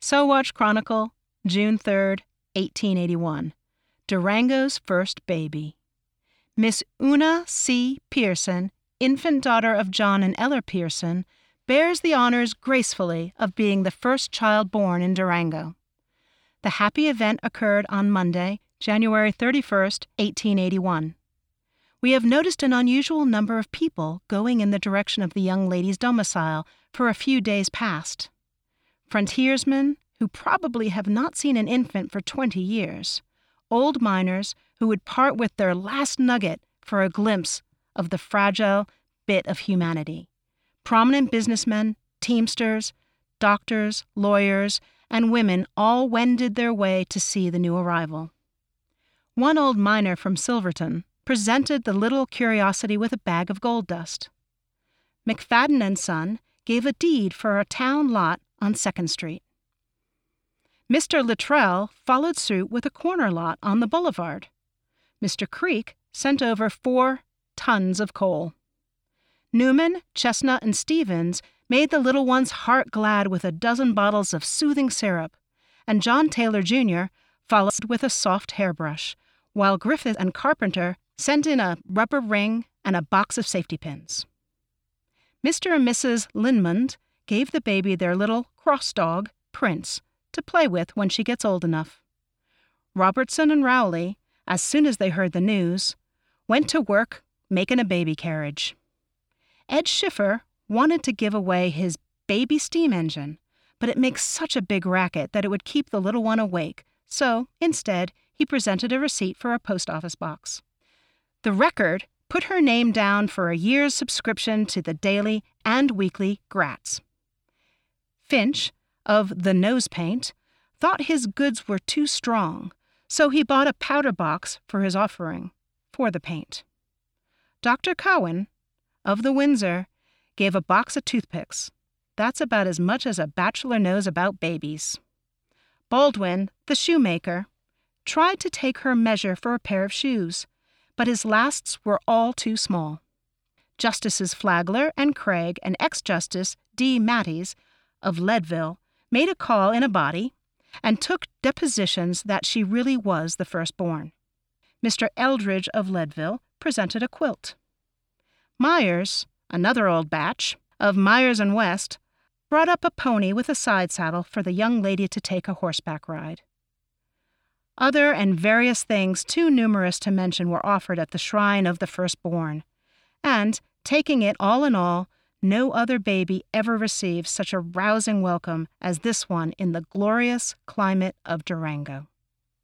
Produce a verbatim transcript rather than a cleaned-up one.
Sowatch Chronicle, June third, eighteen eighty-one. Durango's first baby. Miss Una C. Pearson, infant daughter of John and Ella Pearson, bears the honors gracefully of being the first child born in Durango. The happy event occurred on Monday, January thirty-first, eighteen eighty-one. We have noticed an unusual number of people going in the direction of the young lady's domicile for a few days past. Frontiersmen, who probably have not seen an infant for twenty years. Old miners who would part with their last nugget for a glimpse of the fragile bit of humanity. Prominent businessmen, teamsters, doctors, lawyers, and women all wended their way to see the new arrival. One old miner from Silverton presented the little curiosity with a bag of gold dust. McFadden and Son gave a deed for a town lot on Second Street. Mister Luttrell followed suit with a corner lot on the boulevard. Mister Creek sent over four tons of coal. Newman, Chestnut, and Stevens made the little one's heart glad with a dozen bottles of soothing syrup, and John Taylor Junior followed with a soft hairbrush, while Griffith and Carpenter sent in a rubber ring and a box of safety pins. Mister and Missus Lindmond gave the baby their little cross dog, Prince, to play with when she gets old enough. Robertson and Rowley, as soon as they heard the news, went to work making a baby carriage. Ed Schiffer wanted to give away his baby steam engine, but it makes such a big racket that it would keep the little one awake, so, instead, he presented a receipt for a post office box. The Record put her name down for a year's subscription to the daily and weekly Gratz. Finch, of the Nose Paint, thought his goods were too strong, so he bought a powder box for his offering, for the paint. Doctor Cowan, of the Windsor, gave a box of toothpicks. That's about as much as a bachelor knows about babies. Baldwin, the shoemaker, tried to take her measure for a pair of shoes, but his lasts were all too small. Justices Flagler and Craig and ex-Justice D. Matties of Leadville made a call in a body and took depositions that she really was the firstborn. Mister Eldridge of Leadville presented a quilt. Myers, another old batch, of Myers and West, brought up a pony with a side saddle for the young lady to take a horseback ride. Other and various things too numerous to mention were offered at the shrine of the firstborn, and, taking it all in all, no other baby ever received such a rousing welcome as this one in the glorious climate of Durango.